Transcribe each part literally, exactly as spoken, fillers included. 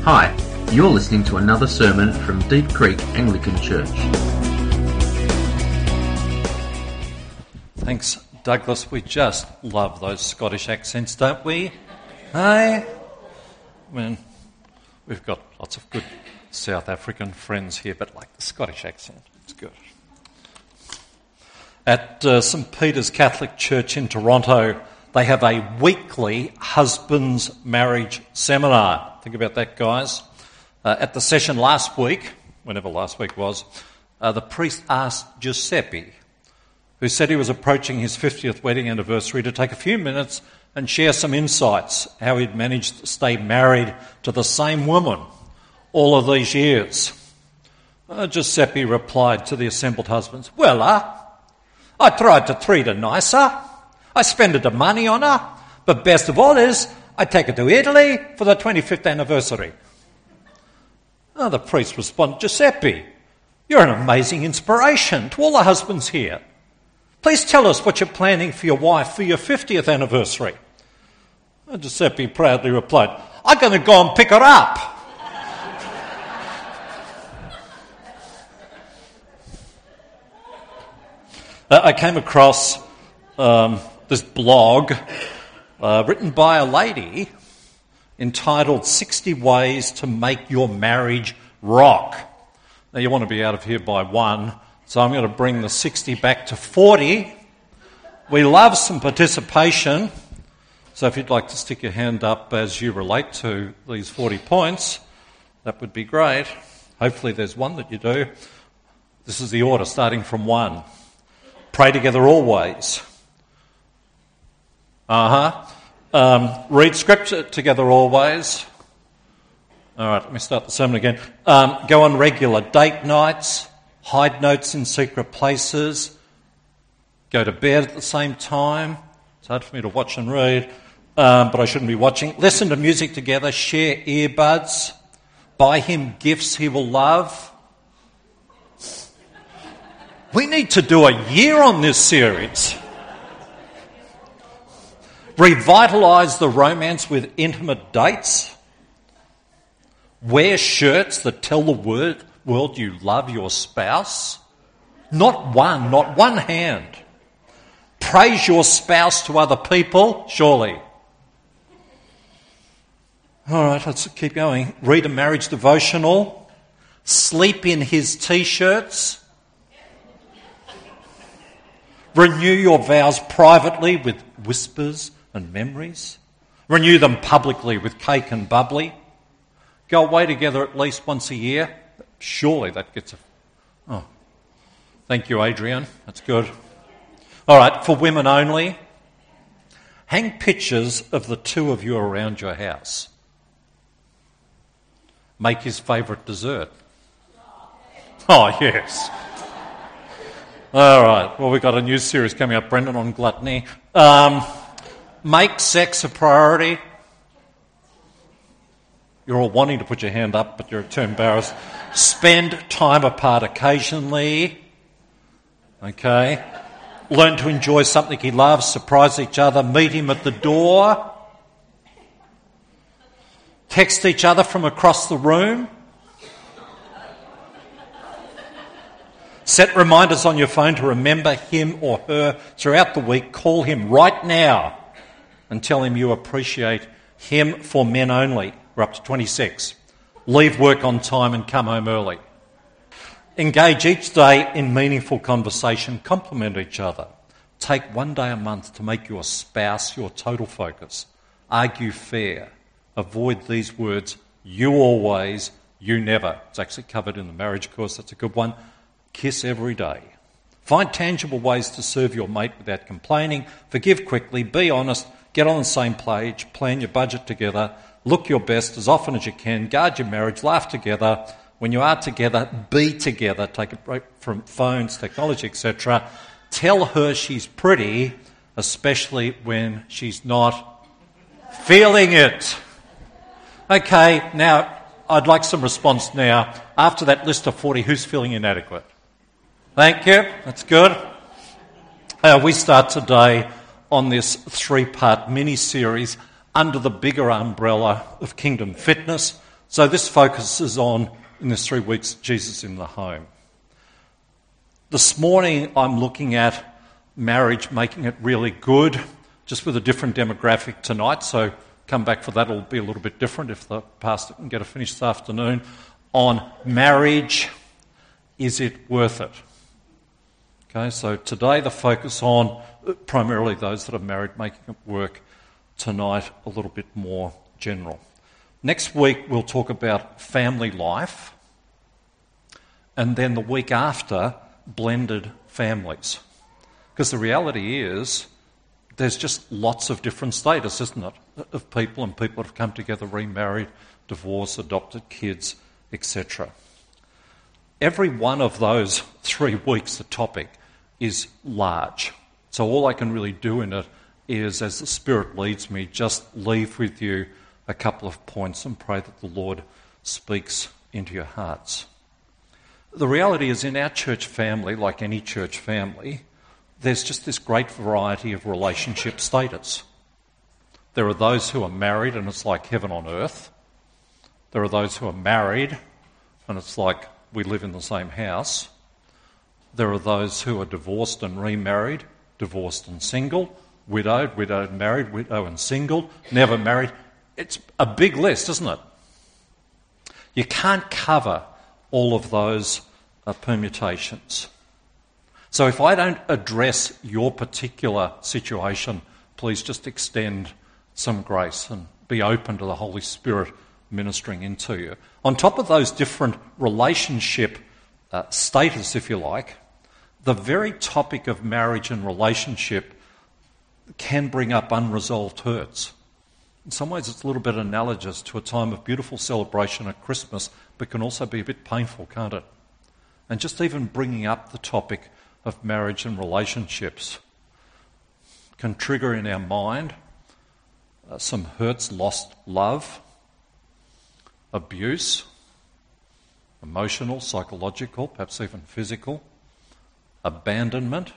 Hi, you're listening to another sermon from Deep Creek Anglican Church. Thanks, Douglas. We just love those Scottish accents, don't we? Hey? I mean, we've got lots of good South African friends here, but like the Scottish accent, it's good. At uh, St Peter's Catholic Church in Toronto, they have a weekly husbands marriage seminar. Think about that, guys. Uh, at the session last week, whenever last week was, uh, the priest asked Giuseppe, who said he was approaching his fiftieth wedding anniversary, to take a few minutes and share some insights, how he'd managed to stay married to the same woman all of these years. Uh, Giuseppe replied to the assembled husbands, "Well, uh, I tried to treat her nicer. I spend the money on her, but best of all is I take her to Italy for the twenty-fifth anniversary." Oh, the priest responded, "Giuseppe, you're an amazing inspiration to all the husbands here. Please tell us what you're planning for your wife for your fiftieth anniversary." And Giuseppe proudly replied, "I'm going to go and pick her up." uh, I came across um, this blog uh, written by a lady entitled sixty Ways to Make Your Marriage Rock. Now, you want to be out of here by one, so I'm going to bring the sixty back to forty. We love some participation, so if you'd like to stick your hand up as you relate to these forty points, that would be great. Hopefully there's one that you do. This is the order, starting from one. Pray together always. Uh-huh. Um, read scripture together always. All right, let me start the sermon again. Um, go on regular date nights. Hide notes in secret places. Go to bed at the same time. It's hard for me to watch and read, um, but I shouldn't be watching. Listen to music together. Share earbuds. Buy him gifts he will love. We need to do a year on this series. Revitalise the romance with intimate dates. Wear shirts that tell the word, world you love your spouse. Not one, not one hand. Praise your spouse to other people, surely. All right, let's keep going. Read a marriage devotional. Sleep in his T-shirts. Renew your vows privately with whispers and memories. Renew them publicly with cake and bubbly. Go away together at least once a year. Surely that gets a... Oh, thank you, Adrian. That's good. All right, for women only, hang pictures of the two of you around your house. Make his favourite dessert. Oh, yes. All right, well, we've got a new series coming up, Brendan, on gluttony. Um, make sex a priority. You're all wanting to put your hand up, but you're too embarrassed. Spend time apart occasionally. Okay. Learn to enjoy something he loves. Surprise each other. Meet him at the door. Text each other from across the room. Set reminders on your phone to remember him or her throughout the week. Call him right now and tell him you appreciate him. For men only. We're up to twenty-six. Leave work on time and come home early. Engage each day in meaningful conversation. Compliment each other. Take one day a month to make your spouse your total focus. Argue fair. Avoid these words, you always, you never. It's actually covered in the marriage course. That's a good one. Kiss every day. Find tangible ways to serve your mate without complaining. Forgive quickly. Be honest. Get on the same page. Plan your budget together. Look your best as often as you can. Guard your marriage. Laugh together. When you are together, be together. Take a break from phones, technology, et cetera. Tell her she's pretty, especially when she's not feeling it. Okay, now I'd like some response now. After that list of forty, who's feeling inadequate? Thank you. That's good. Uh, we start today on this three-part mini-series under the bigger umbrella of Kingdom Fitness. So this focuses on, in this three weeks, Jesus in the home. This morning I'm looking at marriage, making it really good, just with a different demographic tonight, so come back for that. It'll be a little bit different if the pastor can get a finish this afternoon. On marriage, is it worth it? Okay, so today the focus on primarily those that are married, making it work. Tonight a little bit more general. Next week we'll talk about family life, and then the week after, blended families. Because the reality is, there's just lots of different status, isn't it, of people, and people have come together, remarried, divorced, adopted kids, et cetera. Every one of those three weeks, the topic is large. So all I can really do in it is, as the Spirit leads me, just leave with you a couple of points and pray that the Lord speaks into your hearts. The reality is, in our church family, like any church family, there's just this great variety of relationship status. There are those who are married and it's like heaven on earth. There are those who are married and it's like we live in the same house. There are those who are divorced and remarried, divorced and single, widowed, widowed, married, widow and single, never married. It's a big list, isn't it? You can't cover all of those uh, permutations. So if I don't address your particular situation, please just extend some grace and be open to the Holy Spirit ministering into you. On top of those different relationship uh, status, if you like, the very topic of marriage and relationship can bring up unresolved hurts. In some ways it's a little bit analogous to a time of beautiful celebration at Christmas, but can also be a bit painful, can't it? And just even bringing up the topic of marriage and relationships can trigger in our mind uh, some hurts, lost love, abuse, emotional, psychological, perhaps even physical, abandonment,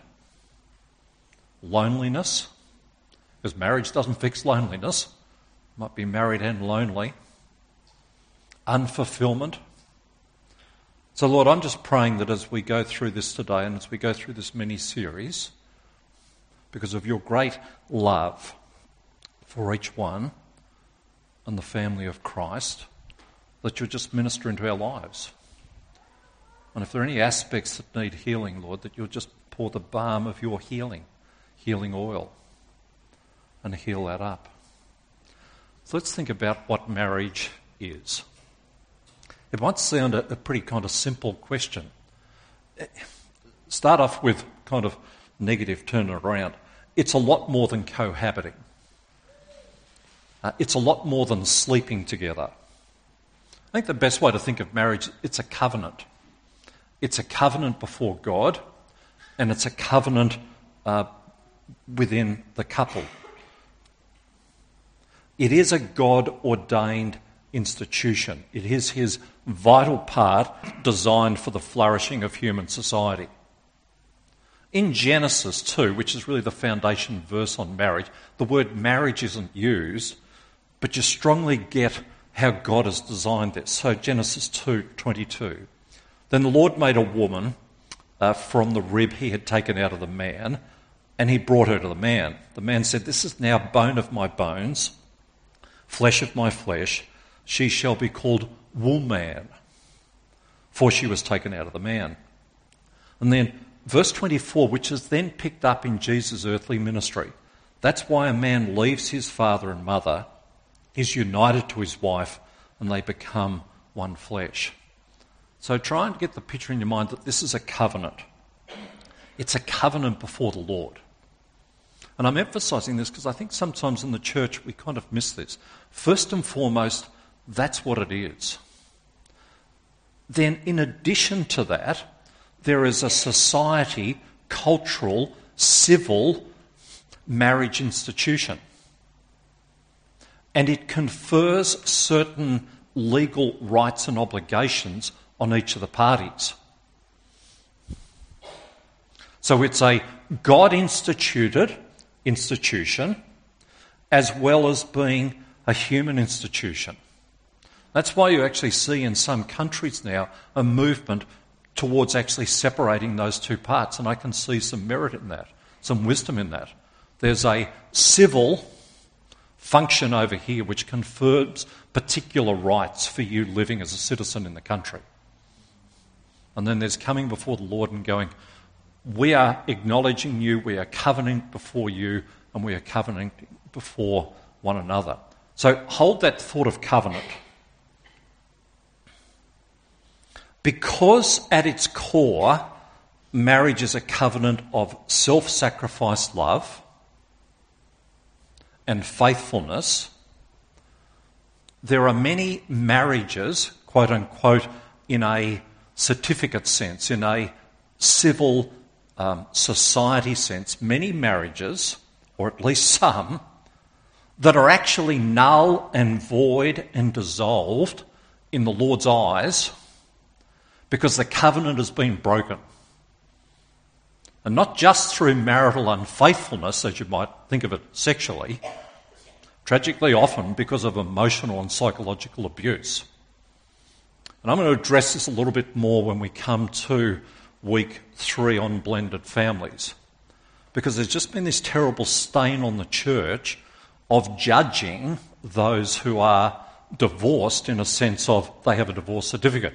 loneliness, because marriage doesn't fix loneliness. Might be married and lonely. Unfulfillment. So Lord, I'm just praying that as we go through this today and as we go through this mini-series, because of your great love for each one and the family of Christ, that you'll just minister into our lives. And if there are any aspects that need healing, Lord, that you'll just pour the balm of your healing, healing oil, and heal that up. So let's think about what marriage is. It might sound a, a pretty kind of simple question. Start off with kind of negative, turn it around. It's a lot more than cohabiting. Uh, it's a lot more than sleeping together. I think the best way to think of marriage, it's a covenant. It's a covenant before God, and it's a covenant uh, within the couple. It is a God-ordained institution. It is his vital part designed for the flourishing of human society. In Genesis two, which is really the foundation verse on marriage, the word marriage isn't used, but you strongly get how God has designed this. So Genesis two twenty-two. Then the Lord made a woman uh, from the rib he had taken out of the man, and he brought her to the man. The man said, "This is now bone of my bones, flesh of my flesh. She shall be called woman, for she was taken out of the man." And then verse twenty-four, which is then picked up in Jesus' earthly ministry. That's why a man leaves his father and mother, is united to his wife, and they become one flesh. So try and get the picture in your mind that this is a covenant. It's a covenant before the Lord. And I'm emphasising this because I think sometimes in the church we kind of miss this. First and foremost, that's what it is. Then in addition to that, there is a society, cultural, civil marriage institution. And it confers certain legal rights and obligations on each of the parties. So it's a God-instituted institution as well as being a human institution. That's why you actually see in some countries now a movement towards actually separating those two parts, and I can see some merit in that, some wisdom in that. There's a civil function over here which confers particular rights for you living as a citizen in the country. And then there's coming before the Lord and going, we are acknowledging you, we are covenanting before you, and we are covenanting before one another. So hold that thought of covenant. Because at its core, marriage is a covenant of self-sacrifice love and faithfulness, there are many marriages, quote unquote, in a certificate sense, in a civil um, society sense, many marriages, or at least some, that are actually null and void and dissolved in the Lord's eyes because the covenant has been broken. And not just through marital unfaithfulness, as you might think of it sexually, tragically often because of emotional and psychological abuse. And I'm going to address this a little bit more when we come to week three on blended families, because there's just been this terrible stain on the church of judging those who are divorced in a sense of they have a divorce certificate,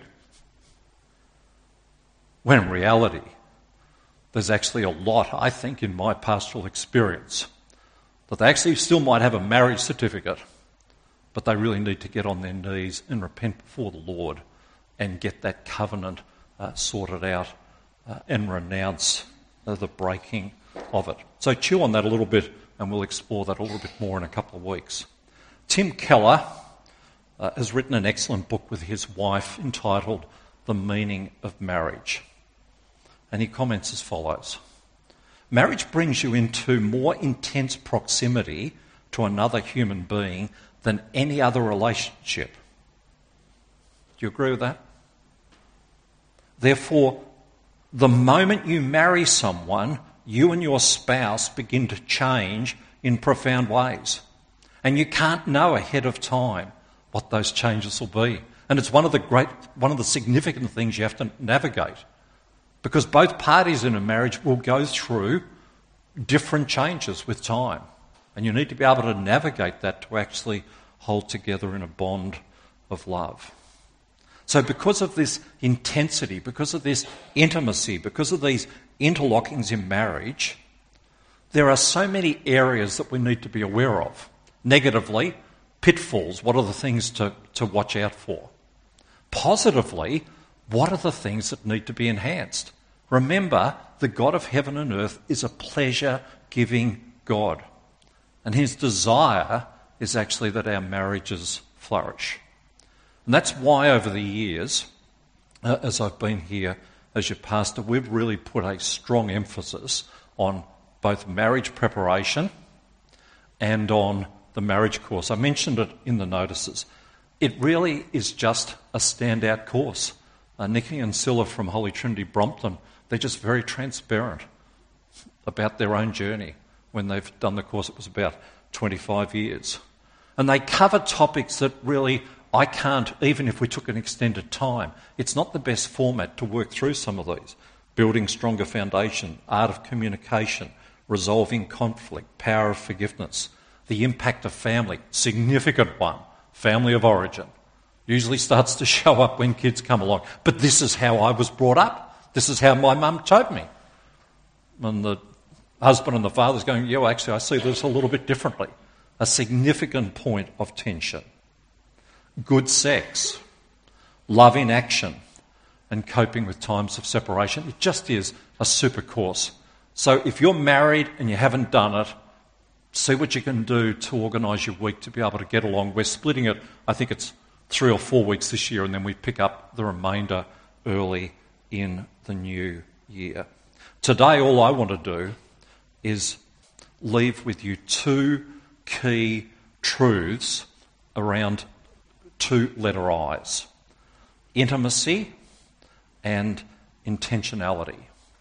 when in reality there's actually a lot, I think, in my pastoral experience, that they actually still might have a marriage certificate, but they really need to get on their knees and repent before the Lord and get that covenant uh, sorted out uh, and renounce uh, the breaking of it. So chew on that a little bit, and we'll explore that a little bit more in a couple of weeks. Tim Keller uh, has written an excellent book with his wife entitled The Meaning of Marriage. And he comments as follows. Marriage brings you into more intense proximity to another human being than any other relationship. Do you agree with that? Therefore, the moment you marry someone, you and your spouse begin to change in profound ways. And you can't know ahead of time what those changes will be. And it's one of the great, one of the significant things you have to navigate. Because both parties in a marriage will go through different changes with time. And you need to be able to navigate that to actually hold together in a bond of love. So because of this intensity, because of this intimacy, because of these interlockings in marriage, there are so many areas that we need to be aware of. Negatively, pitfalls, what are the things to, to watch out for? Positively, what are the things that need to be enhanced? Remember, the God of heaven and earth is a pleasure-giving God. And his desire is actually that our marriages flourish. And that's why over the years, uh, as I've been here as your pastor, we've really put a strong emphasis on both marriage preparation and on the marriage course. I mentioned it in the notices. It really is just a standout course. Uh, Nikki and Scylla from Holy Trinity Brompton, they're just very transparent about their own journey. When they've done the course, it was about twenty-five years. And they cover topics that really I can't, even if we took an extended time, it's not the best format to work through some of these. Building stronger foundation, art of communication, resolving conflict, power of forgiveness, the impact of family, significant one, family of origin. Usually starts to show up when kids come along. But this is how I was brought up. This is how my mum told me. And the husband and the father's going, yeah, well, actually, I see this a little bit differently. A significant point of tension. Good sex, love in action, and coping with times of separation. It just is a super course. So if you're married and you haven't done it, see what you can do to organise your week to be able to get along. We're splitting it, I think it's three or four weeks this year, and then we pick up the remainder early in the new year. Today, all I want to do is leave with you two key truths around two letter I's: intimacy and intentionality.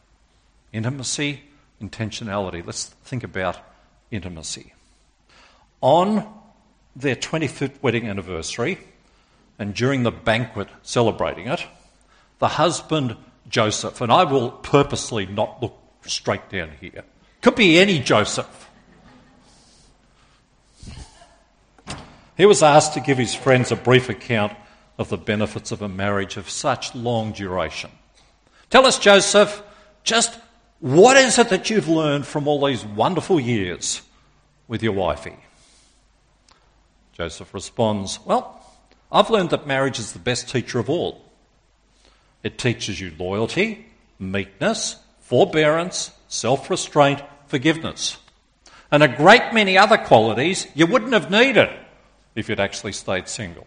Intimacy, intentionality. Let's think about intimacy. On their twenty-fifth wedding anniversary, and during the banquet celebrating it, the husband Joseph, and I will purposely not look straight down here, could be any Joseph. He was asked to give his friends a brief account of the benefits of a marriage of such long duration. Tell us, Joseph, just what is it that you've learned from all these wonderful years with your wifey? Joseph responds, well, I've learned that marriage is the best teacher of all. It teaches you loyalty, meekness, forbearance, self-restraint, forgiveness, and a great many other qualities you wouldn't have needed if you'd actually stayed single.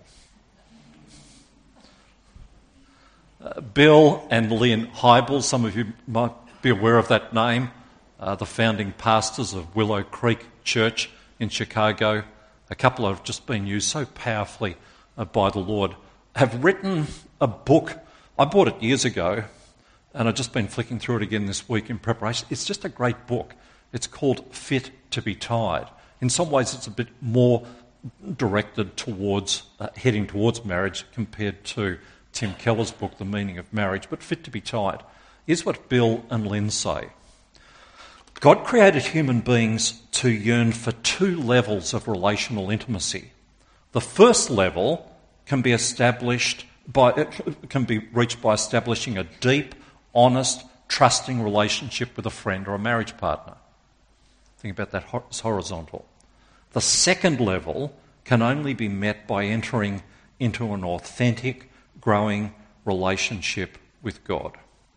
Uh, Bill and Lynn Hybel, some of you might be aware of that name, uh, the founding pastors of Willow Creek Church in Chicago, a couple have just been used so powerfully uh, by the Lord, have written a book. I bought it years ago, and I've just been flicking through it again this week in preparation. It's just a great book. It's called Fit to be Tied. In some ways, it's a bit more directed towards, uh, heading towards marriage compared to Tim Keller's book, The Meaning of Marriage. But Fit to be Tied is what Bill and Lynn say. God created human beings to yearn for two levels of relational intimacy. The first level can be established by, it can be reached by establishing a deep, honest, trusting relationship with a friend or a marriage partner. Think about that as horizontal. The second level can only be met by entering into an authentic, growing relationship with God.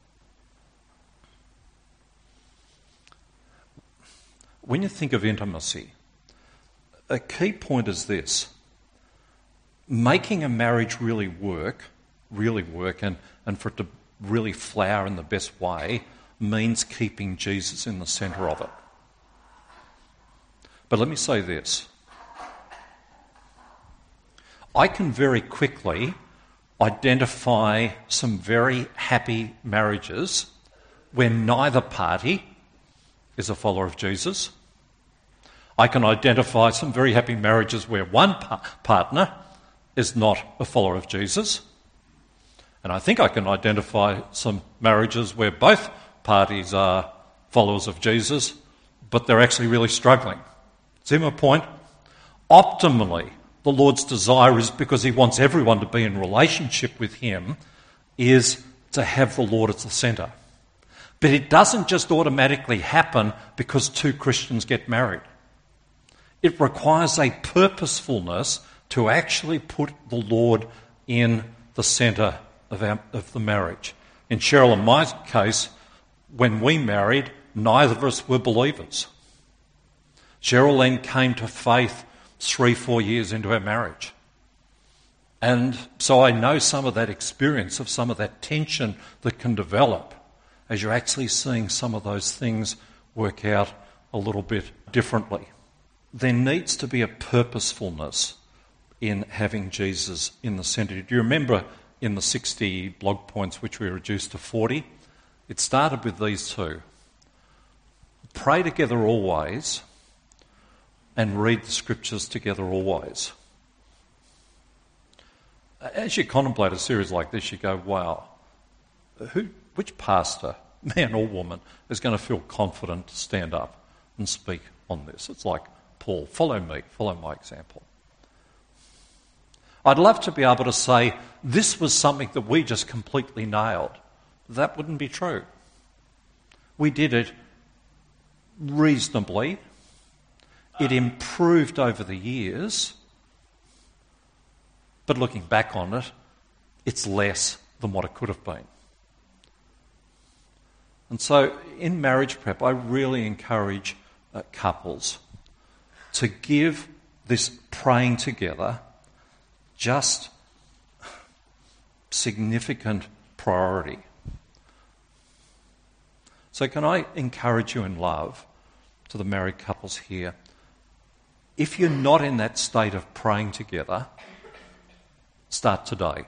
When you think of intimacy, a key point is this. Making a marriage really work, really work, and, and for it to really flower in the best way means keeping Jesus in the centre of it. But let me say this. I can very quickly identify some very happy marriages where neither party is a follower of Jesus. I can identify some very happy marriages where one pa- partner is not a follower of Jesus. And I think I can identify some marriages where both parties are followers of Jesus, but they're actually really struggling. See my point? Optimally, the Lord's desire is, because he wants everyone to be in relationship with him, is to have the Lord at the centre. But it doesn't just automatically happen because two Christians get married. It requires a purposefulness to actually put the Lord in the centre of, our, of the marriage. In Cheryl and my case, when we married, neither of us were believers. Cheryl then came to faith three, four years into our marriage. And so I know some of that experience of some of that tension that can develop as you're actually seeing some of those things work out a little bit differently. There needs to be a purposefulness in having Jesus in the centre. Do you remember in the sixty blog points which we reduced to forty? It started with these two. Pray together always and read the scriptures together always. As you contemplate a series like this, you go, wow, who, which pastor, man or woman, is going to feel confident to stand up and speak on this? It's like, Paul, follow me, follow my example. I'd love to be able to say, this was something that we just completely nailed. That wouldn't be true. We did it reasonably. It improved over the years. But looking back on it, it's less than what it could have been. And so in marriage prep, I really encourage uh, couples to give this praying together just significant priority. So can I encourage you in love to the married couples here? If you're not in that state of praying together, start today.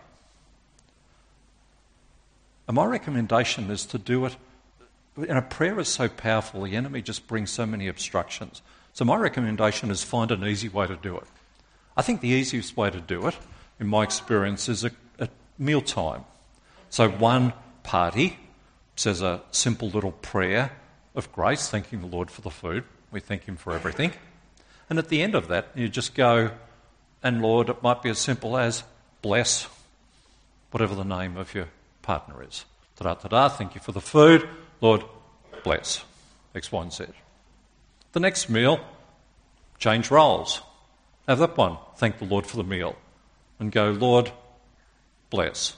And my recommendation is to do it. And a prayer is so powerful, the enemy just brings so many obstructions. So my recommendation is find an easy way to do it. I think the easiest way to do it in my experience, is at, at mealtime. So one party says a simple little prayer of grace, thanking the Lord for the food. We thank him for everything. And at the end of that, you just go, and Lord, it might be as simple as bless whatever the name of your partner is. Ta-da-ta-da, thank you for the food. Lord, bless X, Y, and Z. The next meal, change roles. Have that one, thank the Lord for the meal. And go, Lord, bless.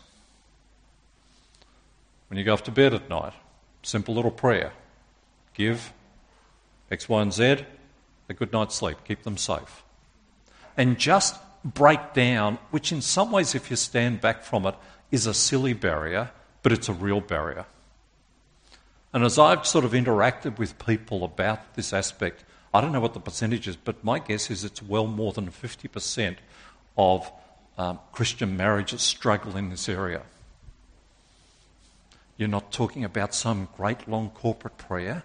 When you go off to bed at night, simple little prayer. Give X, Y, and Z a good night's sleep. Keep them safe. And just break down, which in some ways, if you stand back from it, is a silly barrier, but it's a real barrier. And as I've sort of interacted with people about this aspect, I don't know what the percentage is, but my guess is it's well more than fifty percent of um, Christian marriages struggle in this area. You're not talking about some great long corporate prayer,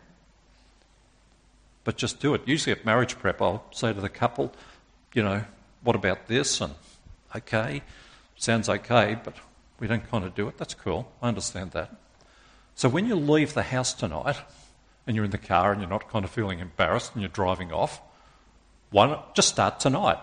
but just do it. Usually at marriage prep, I'll say to the couple, you know, what about this? And okay, sounds okay, but we don't kind of do it. That's cool. I understand that. So when you leave the house tonight and you're in the car and you're not kind of feeling embarrassed and you're driving off, why not just start tonight?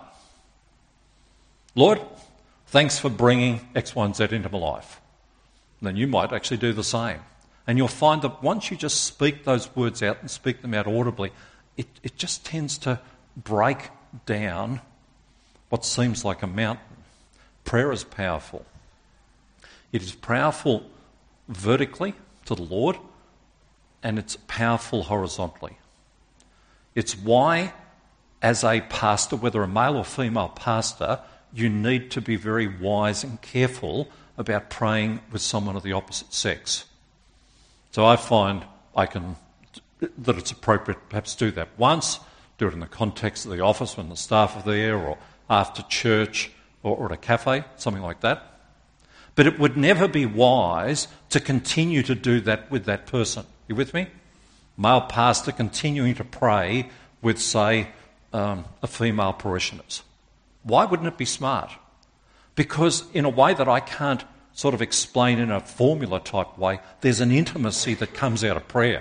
Lord, thanks for bringing X, Y, and Z into my life. And then you might actually do the same. And you'll find that once you just speak those words out and speak them out audibly, it, it just tends to break down what seems like a mountain. Prayer is powerful. It is powerful vertically to the Lord, and it's powerful horizontally. It's why, as a pastor, whether a male or female pastor, you need to be very wise and careful about praying with someone of the opposite sex. So I find I can that it's appropriate perhaps do that once, do it in the context of the office when the staff are there, or after church, or, or at a cafe, something like that. But it would never be wise to continue to do that with that person. You with me? Male pastor continuing to pray with, say, um, a female parishioners. Why wouldn't it be smart? Because in a way that I can't sort of explain in a formula type way, there's an intimacy that comes out of prayer.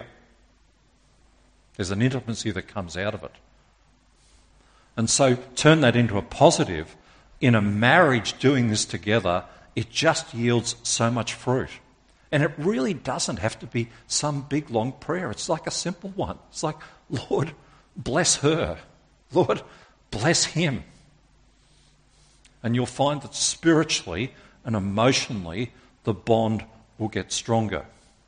There's an intimacy that comes out of it. And so turn that into a positive. In a marriage doing this together, it just yields so much fruit. And it really doesn't have to be some big long prayer. It's like a simple one. It's like, Lord, bless her. Lord, bless him. And you'll find that spiritually and emotionally, the bond will get stronger.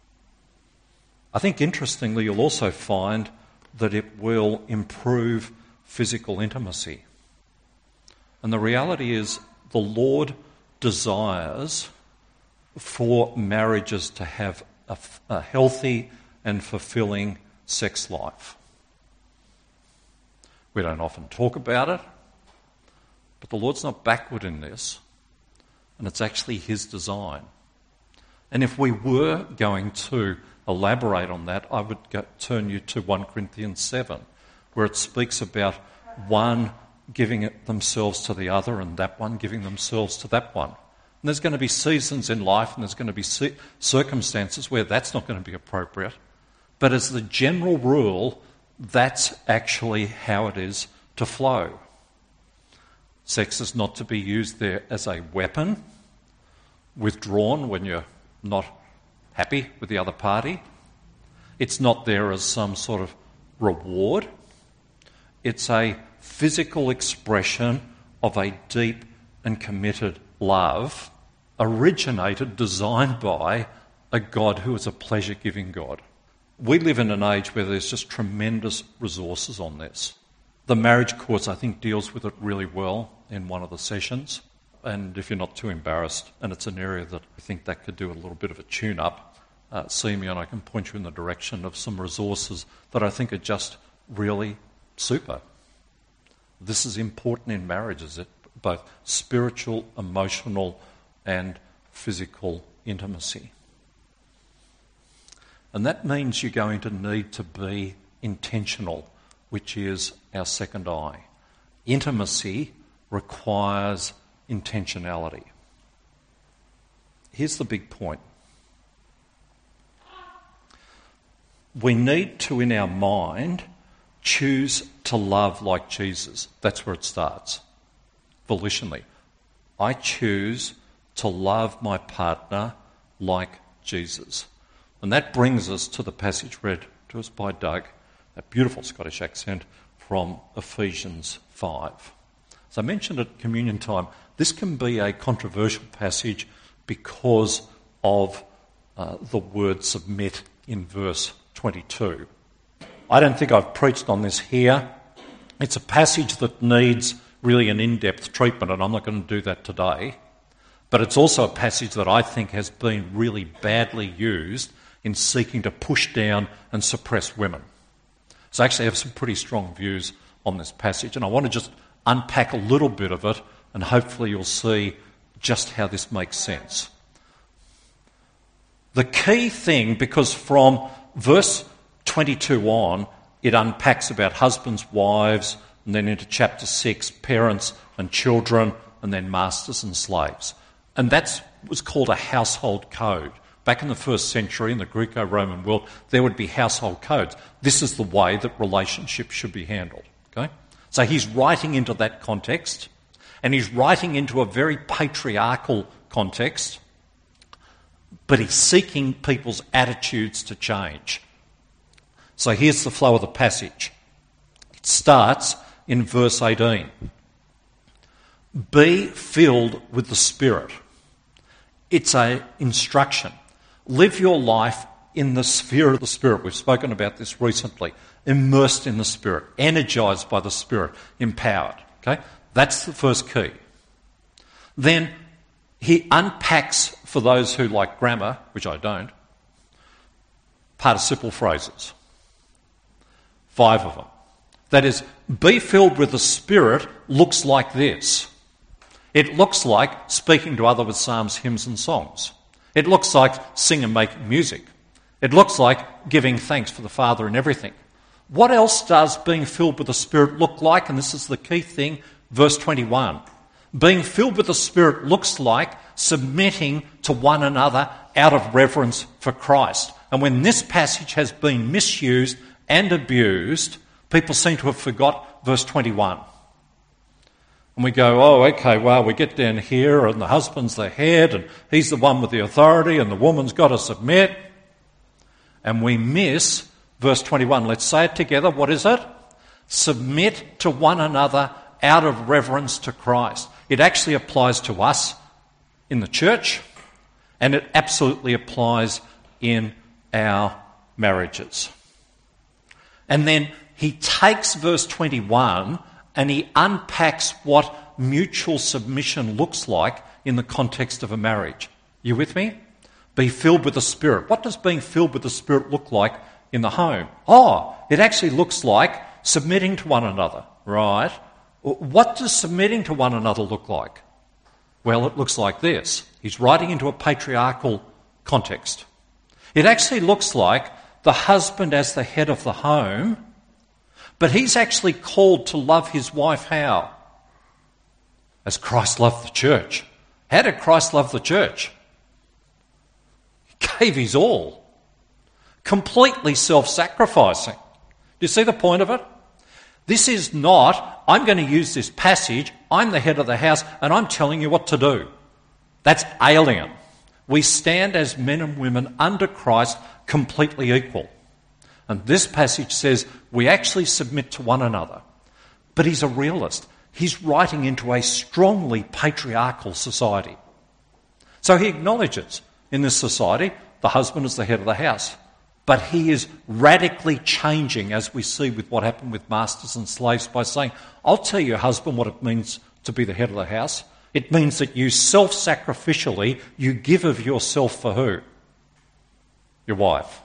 I think interestingly, you'll also find that it will improve physical intimacy. And the reality is the Lord desires for marriages to have a, a healthy and fulfilling sex life. We don't often talk about it, but the Lord's not backward in this, and it's actually his design. And if we were going to elaborate on that, I would go, turn you to First Corinthians seven, where it speaks about one giving it themselves to the other and that one giving themselves to that one. And there's going to be seasons in life and there's going to be circumstances where that's not going to be appropriate. But as the general rule, that's actually how it is to flow. Sex is not to be used there as a weapon, withdrawn when you're not happy with the other party. It's not there as some sort of reward. It's a physical expression of a deep and committed love, originated, designed by a God who is a pleasure-giving God. We live in an age where there's just tremendous resources on this. The marriage course, I think, deals with it really well in one of the sessions. And if you're not too embarrassed, and it's an area that I think that could do a little bit of a tune-up, uh, see me and I can point you in the direction of some resources that I think are just really super. This is important in marriage, is it? Both spiritual, emotional, and physical intimacy. And that means you're going to need to be intentional, which is our second eye. Intimacy requires intentionality. Here's the big point. We need to, in our mind, choose to love like Jesus. That's where it starts, volitionally. I choose to love my partner like Jesus. And that brings us to the passage read to us by Doug, that beautiful Scottish accent from Ephesians five. As I mentioned at communion time, this can be a controversial passage because of uh, the word submit in verse twenty-two. I don't think I've preached on this here. It's a passage that needs really an in-depth treatment, and I'm not going to do that today. But it's also a passage that I think has been really badly used in seeking to push down and suppress women. So I actually have some pretty strong views on this passage, and I want to just unpack a little bit of it, and hopefully you'll see just how this makes sense. The key thing, because from verse twenty-two on, it unpacks about husbands, wives, and then into chapter six, parents and children, and then masters and slaves. And that was called a household code. Back in the first century, in the Greco-Roman world, there would be household codes. This is the way that relationships should be handled. Okay? So he's writing into that context, and he's writing into a very patriarchal context, but he's seeking people's attitudes to change. So here's the flow of the passage. It starts in verse eighteen. Be filled with the Spirit. It's an instruction. Live your life in the sphere of the Spirit. We've spoken about this recently. Immersed in the Spirit, energised by the Spirit, empowered. Okay, that's the first key. Then he unpacks, for those who like grammar, which I don't, participle phrases. Five of them. That is, be filled with the Spirit looks like this. It looks like speaking to others with psalms, hymns and songs. It looks like singing and making music. It looks like giving thanks for the Father in everything. What else does being filled with the Spirit look like? And this is the key thing, verse twenty-one. Being filled with the Spirit looks like submitting to one another out of reverence for Christ. And when this passage has been misused and abused, people seem to have forgot verse twenty-one. And we go, oh, okay, well, we get down here and the husband's the head and he's the one with the authority and the woman's got to submit. And we miss verse twenty-one. Let's say it together. What is it? Submit to one another out of reverence to Christ. It actually applies to us in the church, and it absolutely applies in our marriages. And then he takes verse twenty-one and he unpacks what mutual submission looks like in the context of a marriage. You with me? Be filled with the Spirit. What does being filled with the Spirit look like in the home? Oh, it actually looks like submitting to one another, right? What does submitting to one another look like? Well, it looks like this. He's writing into a patriarchal context. It actually looks like the husband as the head of the home, but he's actually called to love his wife how? As Christ loved the church. How did Christ love the church? He gave his all. Completely self-sacrificing. Do you see the point of it? This is not, I'm going to use this passage, I'm the head of the house, and I'm telling you what to do. That's alien. We stand as men and women under Christ completely equal. And this passage says we actually submit to one another. But he's a realist. He's writing into a strongly patriarchal society. So he acknowledges in this society the husband is the head of the house. But he is radically changing, as we see with what happened with masters and slaves, by saying, I'll tell you, husband, what it means to be the head of the house. It means that you self-sacrificially, you give of yourself for who? Your wife.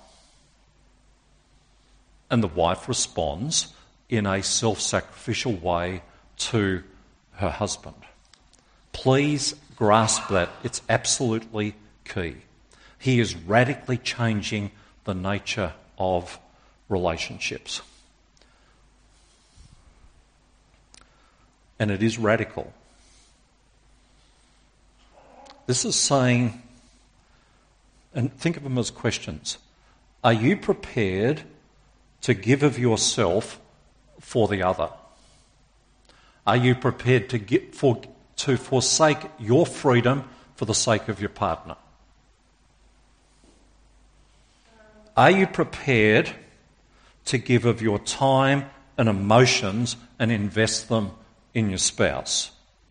And the wife responds in a self-sacrificial way to her husband. Please grasp that. It's absolutely key. He is radically changing the nature of relationships. And it is radical. This is saying, and think of them as questions. Are you prepared to give of yourself for the other? Are you prepared to get for to forsake your freedom for the sake of your partner? Are you prepared to give of your time and emotions and invest them in your spouse?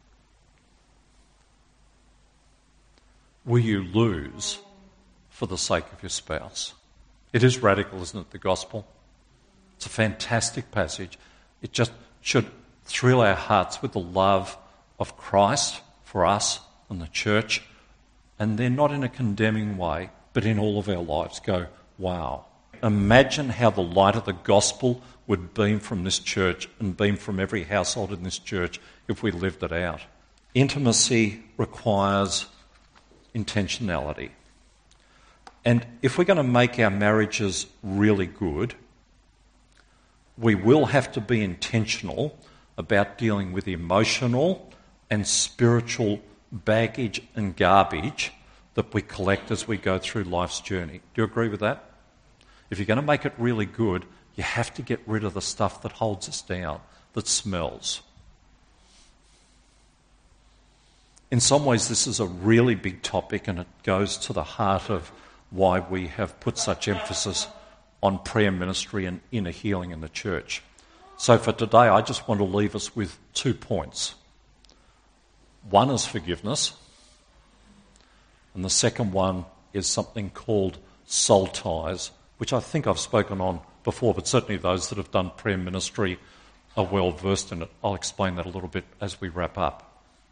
Will you lose for the sake of your spouse? It is radical, isn't it, the gospel? It's a fantastic passage. It just should thrill our hearts with the love of Christ for us and the church, and then not in a condemning way, but in all of our lives go, wow. Imagine how the light of the gospel would beam from this church and beam from every household in this church if we lived it out. Intimacy requires intentionality. And if we're going to make our marriages really good, we will have to be intentional about dealing with emotional and spiritual baggage and garbage that we collect as we go through life's journey. Do you agree with that? If you're going to make it really good, you have to get rid of the stuff that holds us down, that smells. In some ways, this is a really big topic, and it goes to the heart of why we have put such emphasis on prayer ministry and inner healing in the church. So for today, I just want to leave us with two points. One is forgiveness, and the second one is something called soul ties, which I think I've spoken on before, but certainly those that have done prayer ministry are well versed in it. I'll explain that a little bit as we wrap up.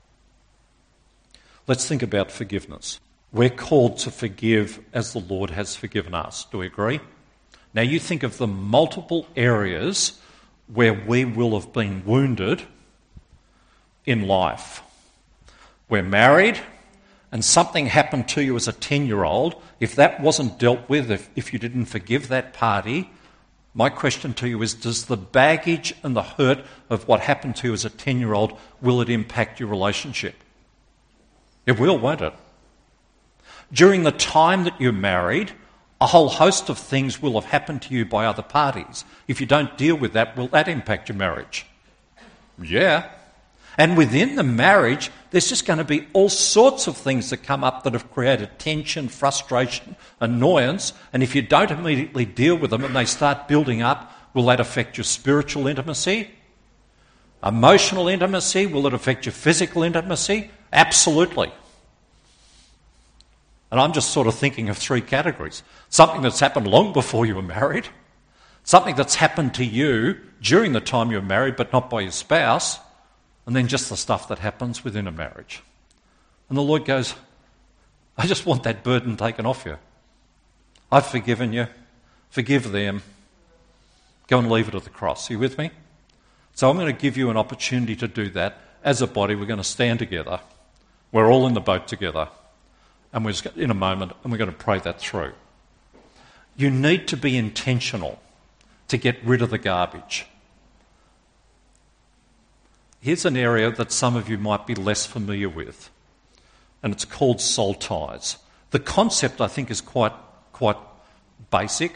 Let's think about forgiveness. We're called to forgive as the Lord has forgiven us. Do we agree? Now you think of the multiple areas where we will have been wounded in life. We're married and something happened to you as a ten-year-old. If that wasn't dealt with, if, if you didn't forgive that party, my question to you is, does the baggage and the hurt of what happened to you as a ten-year-old, will it impact your relationship? It will, won't it? During the time that you're married, a whole host of things will have happened to you by other parties. If you don't deal with that, will that impact your marriage? Yeah. And within the marriage, there's just going to be all sorts of things that come up that have created tension, frustration, annoyance, and if you don't immediately deal with them and they start building up, will that affect your spiritual intimacy? Emotional intimacy? Will it affect your physical intimacy? Absolutely. And I'm just sort of thinking of three categories. Something that's happened long before you were married, something that's happened to you during the time you were married but not by your spouse, and then just the stuff that happens within a marriage. And the Lord goes, I just want that burden taken off you. I've forgiven you. Forgive them. Go and leave it at the cross. Are you with me? So I'm going to give you an opportunity to do that. As a body, we're going to stand together. We're all in the boat together. And we're just in a moment, and we're going to pray that through. You need to be intentional to get rid of the garbage. Here's an area that some of you might be less familiar with, and it's called soul ties. The concept, I think, is quite, quite basic.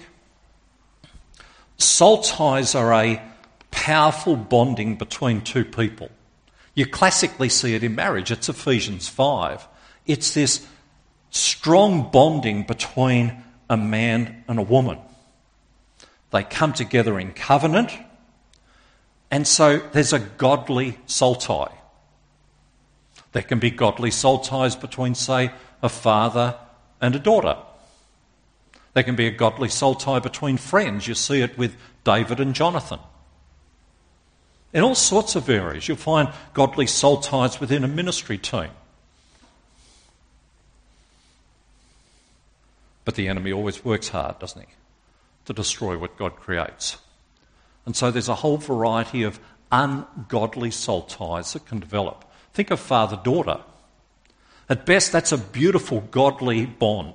Soul ties are a powerful bonding between two people. You classically see it in marriage. It's Ephesians five. It's this strong bonding between a man and a woman. They come together in covenant, and so there's a godly soul tie. There can be godly soul ties between, say, a father and a daughter. There can be a godly soul tie between friends. You see it with David and Jonathan. In all sorts of areas, you'll find godly soul ties within a ministry team. But the enemy always works hard, doesn't he, to destroy what God creates. And so there's a whole variety of ungodly soul ties that can develop. Think of father-daughter. At best, that's a beautiful, godly bond.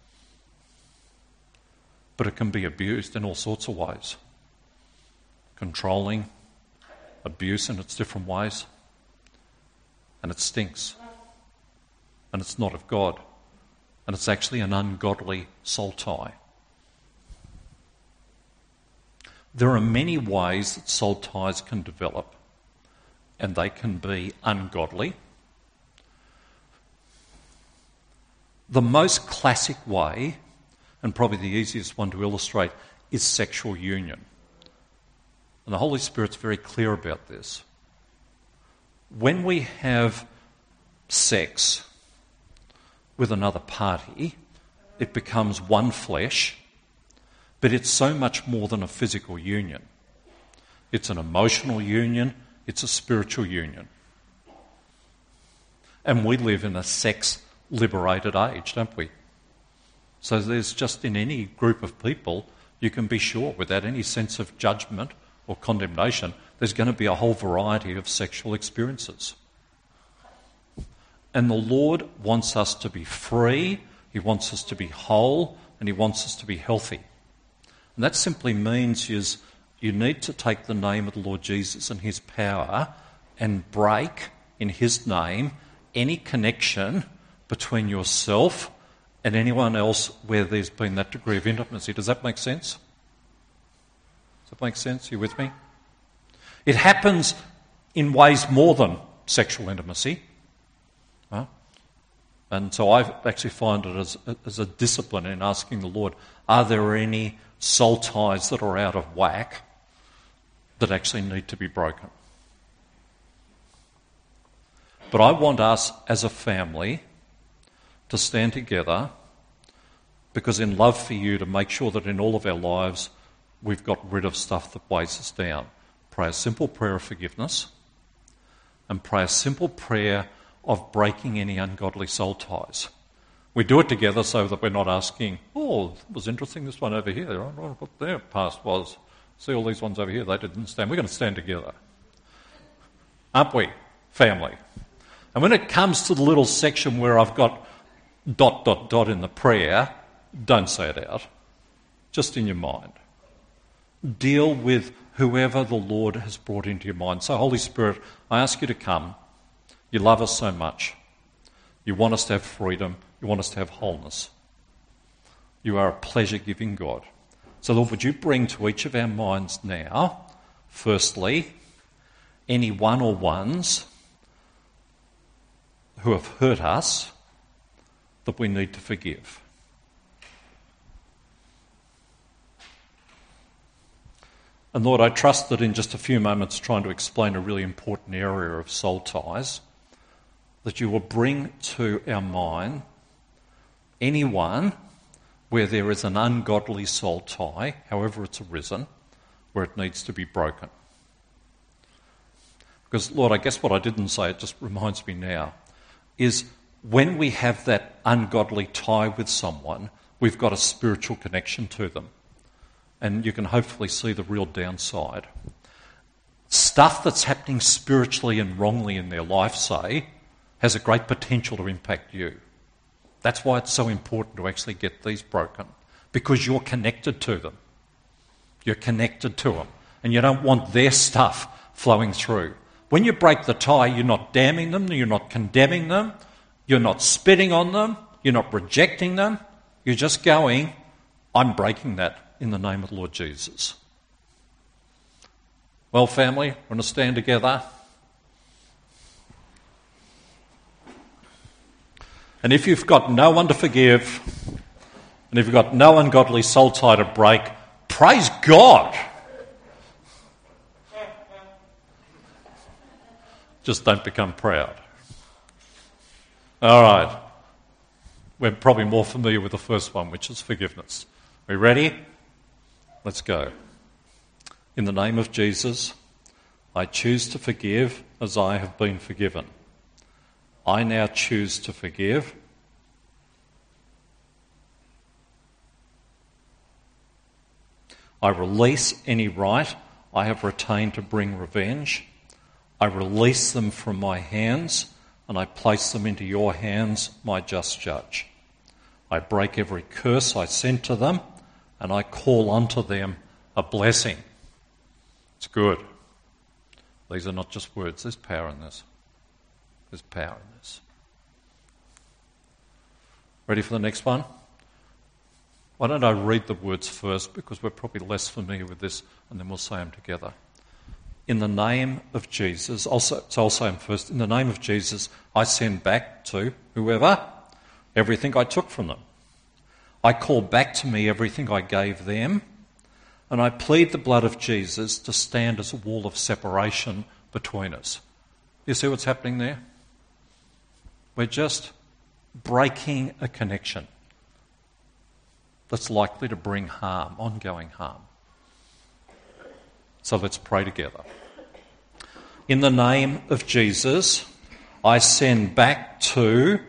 But it can be abused in all sorts of ways. Controlling, abuse in its different ways. And it stinks. and it's not of God, and it's actually an ungodly soul tie. There are many ways that soul ties can develop, and they can be ungodly. The most classic way, and probably the easiest one to illustrate, is sexual union. And the Holy Spirit's very clear about this. When we have sex with another party, it becomes one flesh, but it's so much more than a physical union. It's an emotional union, it's a spiritual union. And we live in a sex-liberated age, don't we? So there's just in any group of people, you can be sure, without any sense of judgment or condemnation, there's going to be a whole variety of sexual experiences. And the Lord wants us to be free, He wants us to be whole, and He wants us to be healthy. And that simply means is you need to take the name of the Lord Jesus and His power and break, in His name, any connection between yourself and anyone else where there's been that degree of intimacy. Does that make sense? Does that make sense? Are you with me? It happens in ways more than sexual intimacy. Huh? And so I actually find it as, as a discipline in asking the Lord, are there any soul ties that are out of whack that actually need to be broken? But I want us as a family to stand together, because in love for you, to make sure that in all of our lives we've got rid of stuff that weighs us down. Pray a simple prayer of forgiveness and pray a simple prayer of breaking any ungodly soul ties. We do it together so that we're not asking, oh, it was interesting, this one over here, I don't know what their past was. See all these ones over here, they didn't stand. We're going to stand together. Aren't we, family? And when it comes to the little section where I've got dot, dot, dot in the prayer, don't say it out. Just in your mind. Deal with whoever the Lord has brought into your mind. So, Holy Spirit, I ask you to come. You love us so much. You want us to have freedom. You want us to have wholeness. You are a pleasure-giving God. So, Lord, would you bring to each of our minds now, firstly, any one or ones who have hurt us that we need to forgive. And Lord, I trust that in just a few moments trying to explain a really important area of soul ties, that you will bring to our mind anyone where there is an ungodly soul tie, however it's arisen, where it needs to be broken. Because, Lord, I guess what I didn't say, it just reminds me now, is when we have that ungodly tie with someone, we've got a spiritual connection to them. And you can hopefully see the real downside. Stuff that's happening spiritually and wrongly in their life, say, has a great potential to impact you. That's why it's so important to actually get these broken, because you're connected to them. You're connected to them, and you don't want their stuff flowing through. When you break the tie, you're not damning them, you're not condemning them, you're not spitting on them, you're not rejecting them. You're just going, I'm breaking that in the name of the Lord Jesus. Well, family, we're going to stand together. And if you've got no one to forgive, and if you've got no ungodly soul tie to break, praise God. Just don't become proud. All right. We're probably more familiar with the first one, which is forgiveness. Are we ready? Let's go. In the name of Jesus, I choose to forgive as I have been forgiven. I now choose to forgive. I release any right I have retained to bring revenge. I release them from my hands and I place them into your hands, my just judge. I break every curse I sent to them and I call unto them a blessing. It's good. These are not just words. There's power in this. There's power in this. Ready for the next one? Why don't I read the words first, because we're probably less familiar with this, and then we'll say them together. In the name of Jesus, also, so I'll say them first. In the name of Jesus, I send back to whoever everything I took from them. I call back to me everything I gave them, and I plead the blood of Jesus to stand as a wall of separation between us. You see what's happening there? We're just breaking a connection that's likely to bring harm, ongoing harm. So let's pray together. In the name of Jesus, I send back to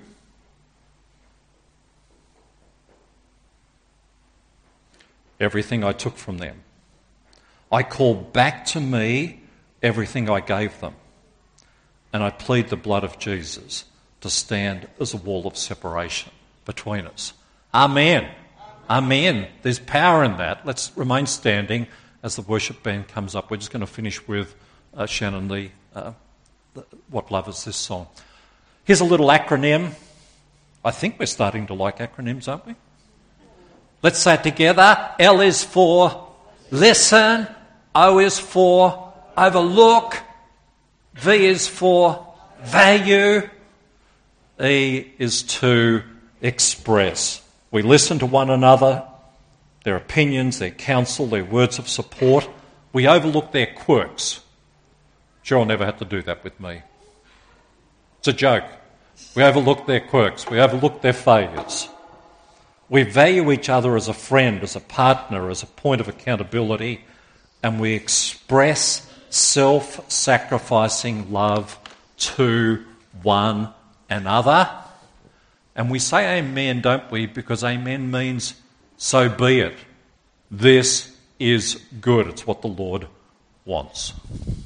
everything I took from them. I call back to me everything I gave them. And I plead the blood of Jesus to stand as a wall of separation between us. Amen. Amen. There's power in that. Let's remain standing as the worship band comes up. We're just going to finish with uh, Shannon the, uh, the What Love Is This song. Here's a little acronym. I think we're starting to like acronyms, aren't we? Let's say it together. L is for listen. O is for overlook. V is for value. E is to express. We listen to one another, their opinions, their counsel, their words of support. We overlook their quirks. Cheryl never had to do that with me. It's a joke. We overlook their quirks. We overlook their failures. We value each other as a friend, as a partner, as a point of accountability, and we express self-sacrificing love to one another. And we say amen, don't we? Because amen means so be it. This is good. It's what the Lord wants.